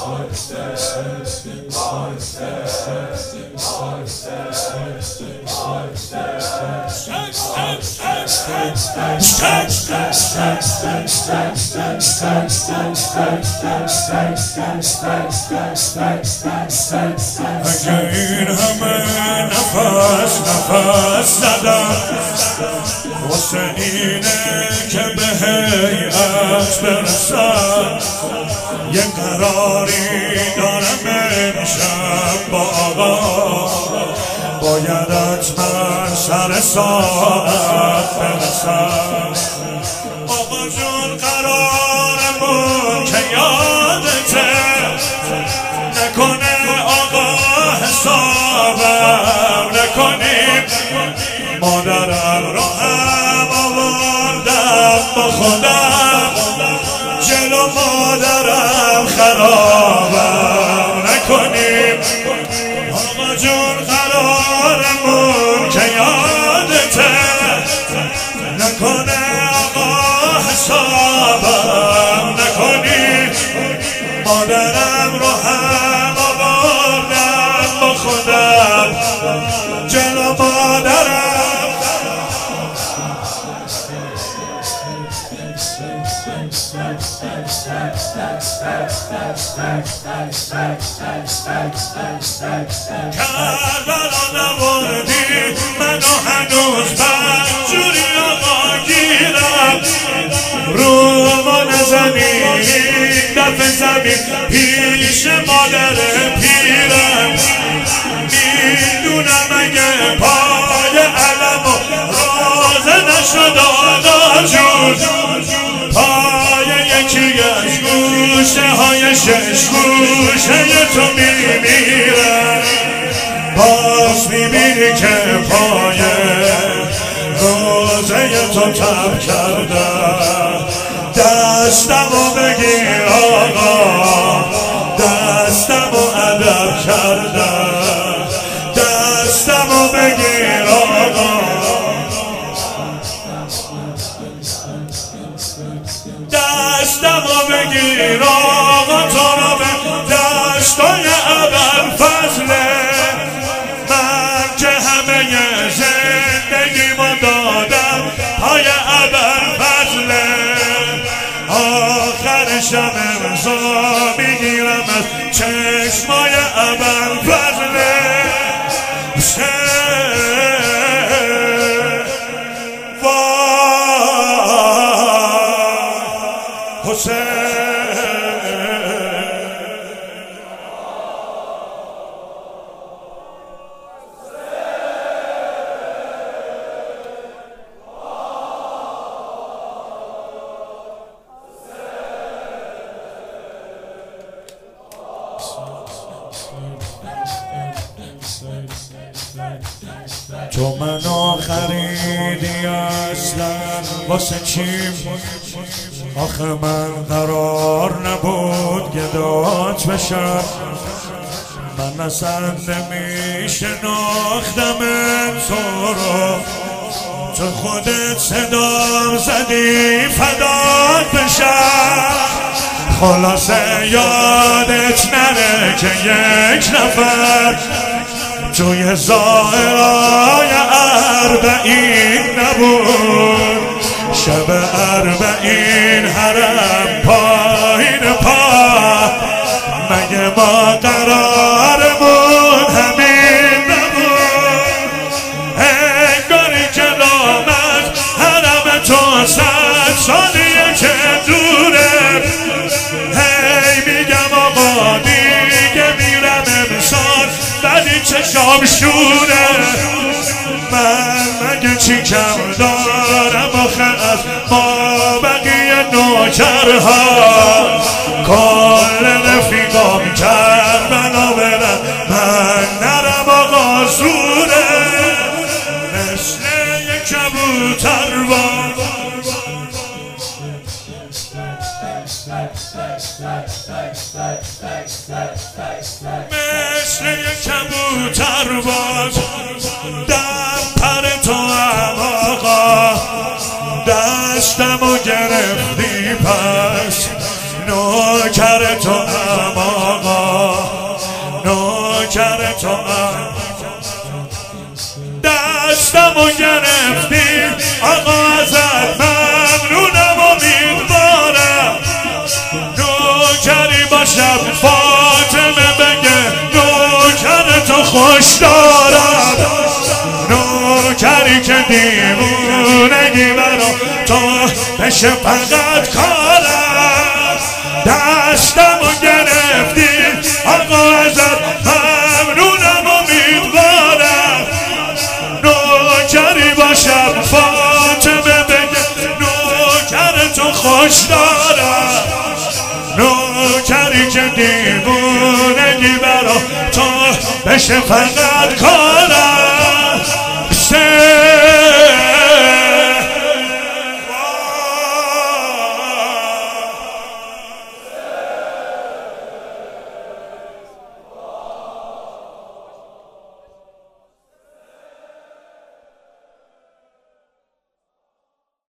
اگه این همه نفس زدم واسه اینه که به هیئت برسم، یه قراری دارم امشب با آقا، باید حتما سر ساعت برسم. آقا جون قرارمون که یادته، نکنه آقا حسابم نکنیم، مادرم رو هم آوردم با خودم، جلو مادرم خرابم نکنیم. آقا جون قرارمون که یادته، نکنه آقا حسابم نکنیم، مادرم رو هم آوردم با خودم، جلو مادرم. کربلا نبردی منو هنوز بدجوری آقا گیرم، رو ما نزنی دفع زمین پیش مادر پیرم، میدونم اگه پای علم و رازه نشد آقا جون، پای یکیش گوشه های شش گوشه تو میمیرم، باز میبینی که پای روزه تو تب کردم. دستمو بگیر آقا، دستمو ادب کردم، دستمو بگیر آقا، دستمو بگیر آقا، تو رو به دستای ابوالفضله، من که همه زندگیمو دادم پای ابوالفضله، آخرشم امضا میگیرم از چشمای ابوالفضله. تو منو خریدی اصلا واسه چیم؟ آخه من قرار نبود گدات بشم، من اصلا نمیشناختم تو رو، تو خودت صدام زدی فدات بشم. خلاصه یادت نره که یک نفر توی ظاهرای اربعین نبود، شب اربعین حرم پایین پا، مگه ما قرارمون همین نبود؟ انگاری که نامد حرم تو 100 سالیه که دوره، هی میگم آقا دیگه میرم امسال ولی چشام شوره، من مگه چی کم دارم آخه از ما بقیه نوکرها، کل رفیقام کربلا برن من نرم آقا زوره، مثل یک کبوتر مثل یک کبوتر باز در پر تو هم آقا، دستمو گرفتی پس نوکر تو هم آقا. تو دستمو گرفتی آقا ازت ممنونم امیدوارم نوکری باشم فاطمه بگه نوکر تو خوش دارم نوکری که دیوونگی برا تو بشه فقط کارم دستمو گرفتی آقا ازت ممنونم امیدوارم نوکری باشم فاطمه بگه نوکر تو خوش دارم نوکری که دیوونگی برا تو بشه فقط کارم